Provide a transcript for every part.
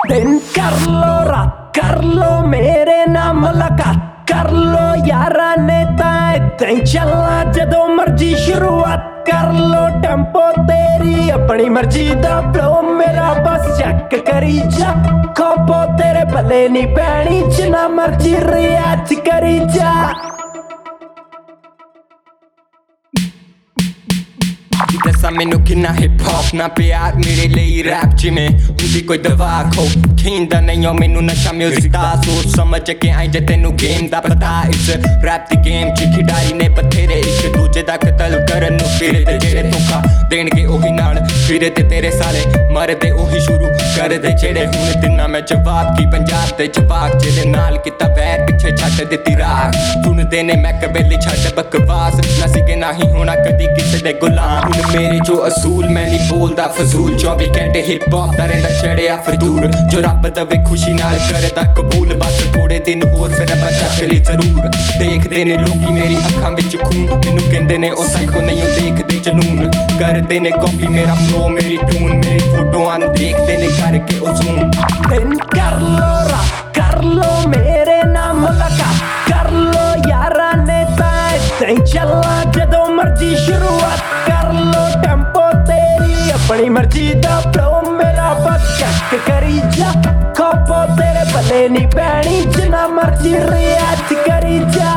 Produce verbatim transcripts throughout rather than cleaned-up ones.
दिन कर लो रात कर लो मेरे नाम मुलाकात कर लो यारा नेता इत्थै चलना जदों मर्जी शुरुआत कर लो टेंपो तेरी अपनी मर्जी दा फ्लो मेरा बस चेक करी जा खोपो तेरे भले नहीं पैनी जिन्ना मर्जी रियाज करी जा दसा मैनू किन्ना हिप हॉप ना प्यार मेरे लिए रैप जिमें उनकी कोई दवा खो खींदा नहीं हो मैनू नशा म्यूजिक दा सोच समझ के आई जे तेनू गेम दा पता इस रैप दी गेम च खिडारी ने बथेरे एक दूजे दा कतल करन नू फिरे ते जेड़े धोखा देणगे ओही नाल फिरे ते तेरे साले मरदे ओही शुरू कर दे जेड़े हुण दिना मैं जवाब की पंजाब ते जवाब जेदे नाल किता वैर पिछे छड्ड दित्ती राख सुनदे ने मैं कबेली छड्ड बकवास ना सिगे ना ही होना कदी किसे दे गुलाम मेरे जो असूल मैं नहीं बोलदा फजूल चौबी घंटे हिप हॉप दा रहिंदा चढ़िया फजूल जो रब दवे खुशी नाल करदा कबूल बस थोड़े दिन होर फिर मैं चली जरूर देखदे ने लोकी मेरी अखां विच खून मैनू कहंदे ने ओ साइको नहीं ओ देखदे जनून करदे ने कॉपी मेरा फ्लो मेरी टून मेरी फोटोआं देखदे ने करके ओ जूम दिन कर लो रात कर लो मेरे नाम मुलाकात कर लो यारा नेता इत्थै चलना जदों मर्जी शुरुआत कर लो टेंपो तेरी अपनी मर्जी दा फ्लो मेरा बस चेक करी जा खोपो तेरे भले नहीं पैनी जिन्ना मर्जी रियाज करी जा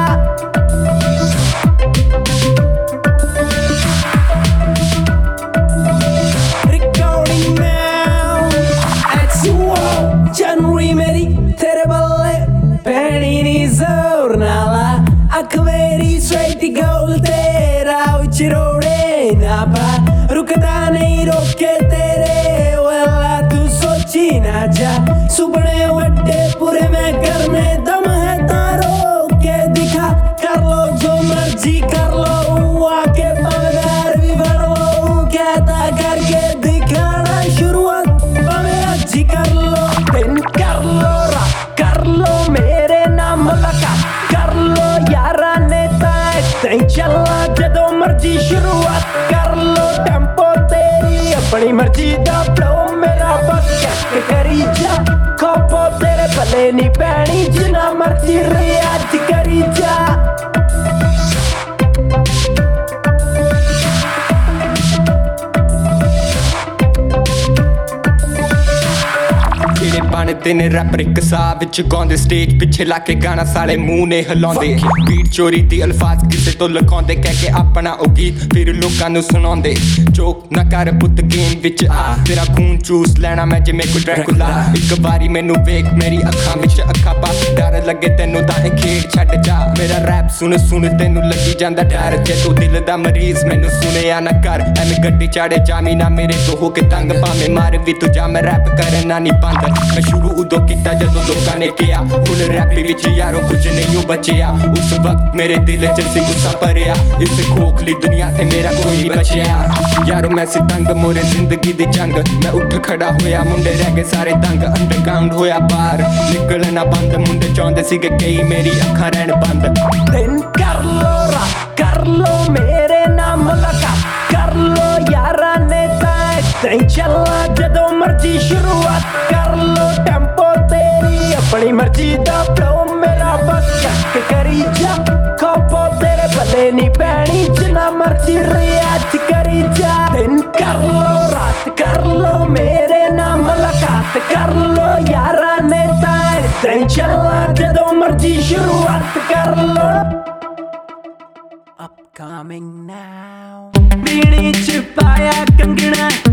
Recording now It's wow January मेरी तेरे बल्ले पैनी नी जोर नाला अख मेरी straight goal तेरा उचरोड़े ना पा रुकदा नहीं रोके तेरे वाला तू सोची ना जा सुपने वड्डे पूरे में करने दम है तारो के दिखा कर लो जो मर्जी कर लो आके पगदार भी भर लो कहता करके दिखाना शुरुआत पवे अच्छी कर लो दिन कर लो रात कर लो मेरे नाम मुलाकात कर लो यारा नेता इत्थै चलना जदों मर्जी शुरुआत कर लो टेंपो तेरी अपनी मर्जी दा फ्लो मेरा बस चेक करी जा खोपो तेरे भले नहीं पैनी जिन्ना मर्जी रियाज करी जा बनते ने रैपर इक साह विच गाउंदे स्टेज पिछे लाके गाना साले मुंह ने हिलाउंदे बीट चोरी दी अल्फाज किसे तो लिखाउंदे कह के अपना ओ गीत फिर लोकां नू सुनाउंदे जोक ना कर पुत गेम विच आ तेरा खून चूस लेना मैं जिवें कोई ड्रैकुला इक बारी मैनू वेख मेरी अखां विच अखां पा डर लगे तैनू तां ए खेड छड्ड जा मेरा रैप सुन सुन तैनू लगी जांदा डर जे तू दिल दा मरीज मैनू सुनिया ना कर एवें गड्डी चाड़े जामी ना मेरे तो हो के तंग भावें मार भी तू जा मैं रैप करना नहीं बंद मैं शुरू उदों कीता जदों लोकां ने किया हुण रैप विच यारों कुछ नहीं हो बचिया उस वक्त मेरे दिल च सी गुस्सा भरिया इस खोखली दुनिया ते मेरा कोई नहीं बचिया यारों मैं सी तंग मोरे जिंदगी दी जंग मैं उठ खड़ा होया मुंडे रह गए सारे तंग अंडरग्राउंड होया बाहर निकलना बंद मुंडे चाहुंदे सीगे कई मेरी अखां रहन बंद दिन कर लो रात कर लो मेरे नाम मुलाकात कर लो यारा नेता इत्थै चलना जदों मर्जी शुरुआत कर लो टेंपो तेरी अपनी मर्जी दा फ्लो मेरा बस चेक करी जा खोपो तेरे भले नहीं पैनी जिन्ना मर्जी रियाज करी जा दिन कर लो रात कर लो मेरे नाम मुलाकात कर लो यारा नेता इत्थै चलना जदों मर्जी शुरुआत कर लो Upcoming now बीड़ी च पाया कंगना